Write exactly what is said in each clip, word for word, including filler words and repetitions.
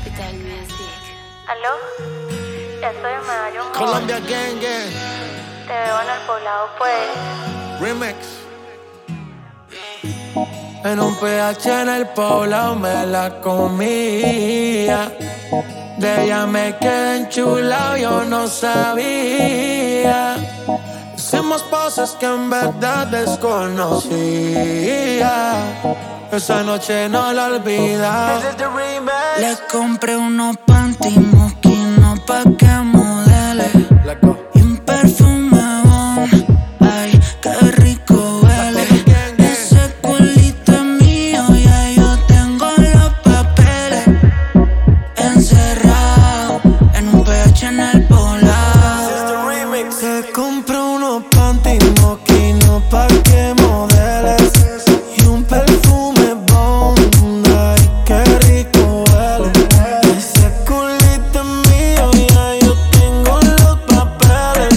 Capital Music. ¿Aló? Ya estoy en Medallo. Colombia Gang Gang. Te veo en el poblado, pues. Remix. En un P H en el poblado me la comía. De ella me quedé enchulado, yo no sabía. Hicimos cosas que en verdad desconocía. Esa noche no la olvida. Le compré unos panty mosquinos pa' que modele y un perfume bon. Ay, qué rico huele. Ese culito es mío, ya yo tengo los papeles encerrados en un P H en el poblado. Le compré unos panty mosquinos pa' que modele y un perfume bon. Ay, qué rico huele. Ese culito es mío, ya yo tengo los papeles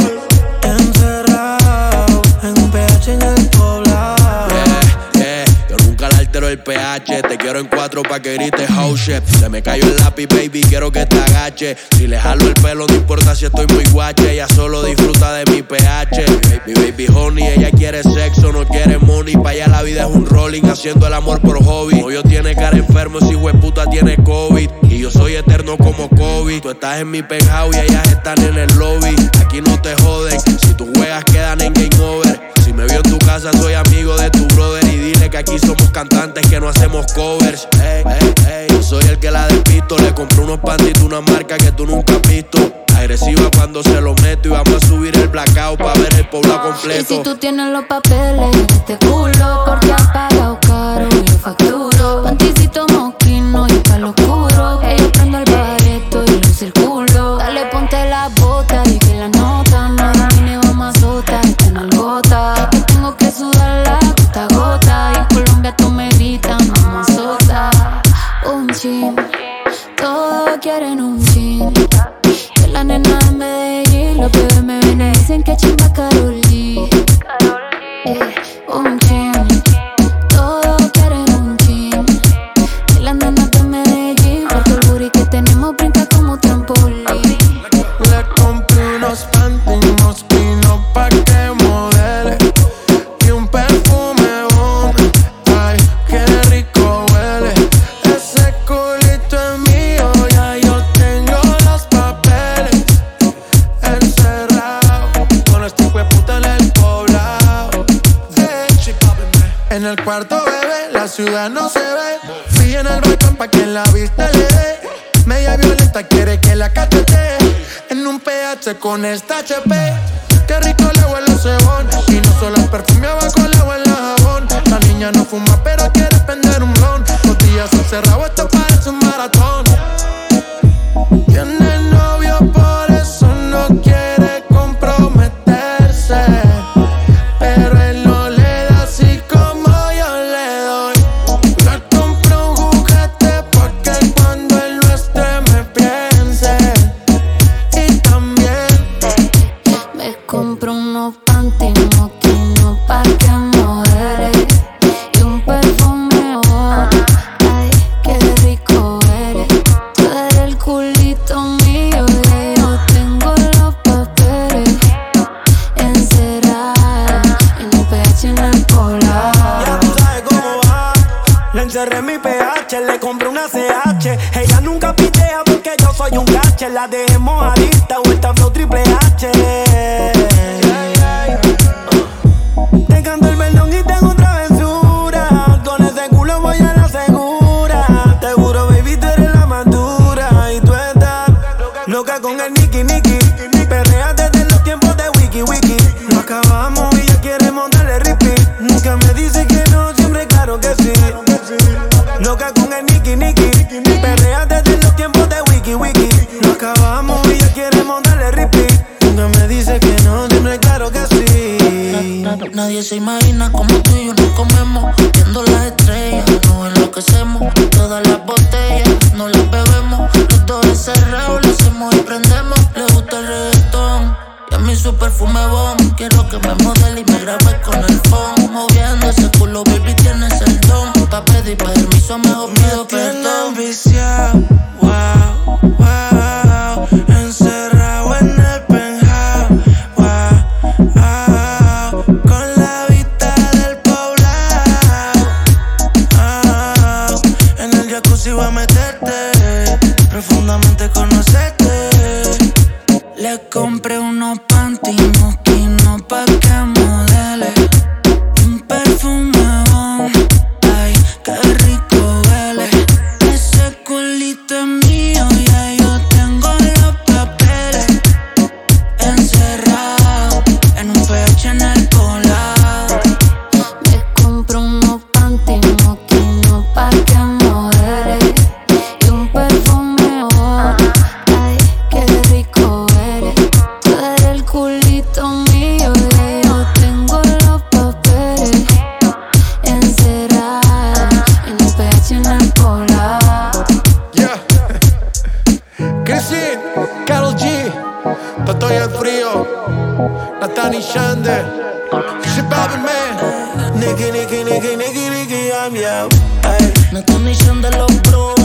encerrados en un P H en el poblado. Yeah, yeah, yo nunca le altero el P H. Te quiero en cuatro pa' que grites oh shit. Se me cayó el lápiz, baby, quiero que te agache. Si le jalo el pelo, no importa si estoy muy guache. Ella solo disfruta de mi P H. Mi baby honey, ella quiere sexo, no quiere money. Pa' allá la vida es un rolling, haciendo el amor por hobby. Novio tiene cara enfermo, ese hijueputa tiene COVID. Y yo soy eterno como Kobe. Tú estás en mi penthouse y ellas están en el lobby. Aquí no te joden, si tus juegas quedan en game over. Si me vio en tu casa, soy amigo de tu brother. Y dile que aquí somos cantantes, que no hacemos covers. Ey, ey, ey, yo soy el que la despisto. Le compré unos pantitos, una marca que tú nunca has visto. Agresiva cuando se lo meto. Y vamos a subir el blackout pa' ver el poblado completo. Y si tú tienes los papeles de este culo, porque has pagado caro y yo facturo. Panticito mosquino y pa'l oscuro, que yo prendo el bareto y lo circulo. Dale, ponte la bota y que la nota no domine, vamos a azotar esta nalgota. Que tengo que sudarla gota a gota. Y en Colombia tú me gritas, mamá sota. Un chin, todos quieren un chin. Que la nena de Medellín, los bebés me ven y dicen que chimba Karol G. Eh, un chin, todos quieren un chin. Que la nena de Medellín, porque el booty que tenemos brinca como trampolín. Le compré unos panty mosquinos pa' que modele y un perfume bon. Ay, qué rico huele. Ese culito es mío, ya yo tengo los papeles encerrados con este hijueputa en el poblado. En el cuarto, bebé, la ciudad no se ve. Fui en el balcón pa' que la vista le dé. Media violenta quiere que la cachete en un P H con esta H P. Qué rico le huele el cebón. Y no solo el perfume, abajo le huele el jabón. La niña no fuma pero quiere prender un blon. Los días encerrados, esto parece un maratón. Tiene novio, por eso no quiere comprometerse. Pero él no le da así como yo le doy. Le compré un juguete porque cuando él no esté me piense. Y también Me compro unos panty mosquinos pa' que modele y un perfume bon. Ay, qué rico eres. Tú eres el culito mío, y yo tengo los papeles encerrados en un P H en el poblado. Ya tú sabes cómo va. Le encerré en mi P H, le compré una C H. Ella nunca pitea porque yo soy un gache. La dejé mojadita, vuelta flow triple H. Te canto el perdón y tengo travesura. Con ese culo voy a la segura. Te juro, baby, tú eres la madura. Y tú estás loca con el Nicky Nicky. Perrea desde los tiempos de Wiki Wiki. Lo acabamos y ella quiere montarle repeat. Nunca me dice que no, siempre claro que sí. Loca con el Nicky Nicky. Perrea desde los tiempos de Wiki Wiki. Lo acabamos y ella quiere montarle repeat. Nunca me dice que no, siempre claro que sí. Nadie se imagina como tú y yo nos comemos. Viendo las estrellas, nos enloquecemos. Todas las botellas, no las bebemos. Los dos encerrados, lo hacemos y prendemos. Le gusta el reggaetón y a mí su perfume bon. Quiero que me modele y me grabe con el phone. Moviendo ese culo, baby, tienes el don. Pa' pedir permiso, mejor pido perdón. viciado pa' meterte, profundamente conocerte. Le compré unos panty mosquinos pa' que modele, un perfume bon, ay, qué rico huele. Ese culito es mío, ya yo tengo los papeles encerrado en un P H en el colado. Me compro unos panty mosquinos pa' que modele y un perfume oh, ay, qué rico eres. Tú eres el culito mío, ya yo tengo los papeles encerrados en un P H en el colado. Yeah. Chrissy, Karol G, Estoy el frío, Nathan y Shande, Shit Bobby Man, Nicky, Nicky, Nicky, Nicky, Nicky, I'm yo. Ay. No condición de los bros.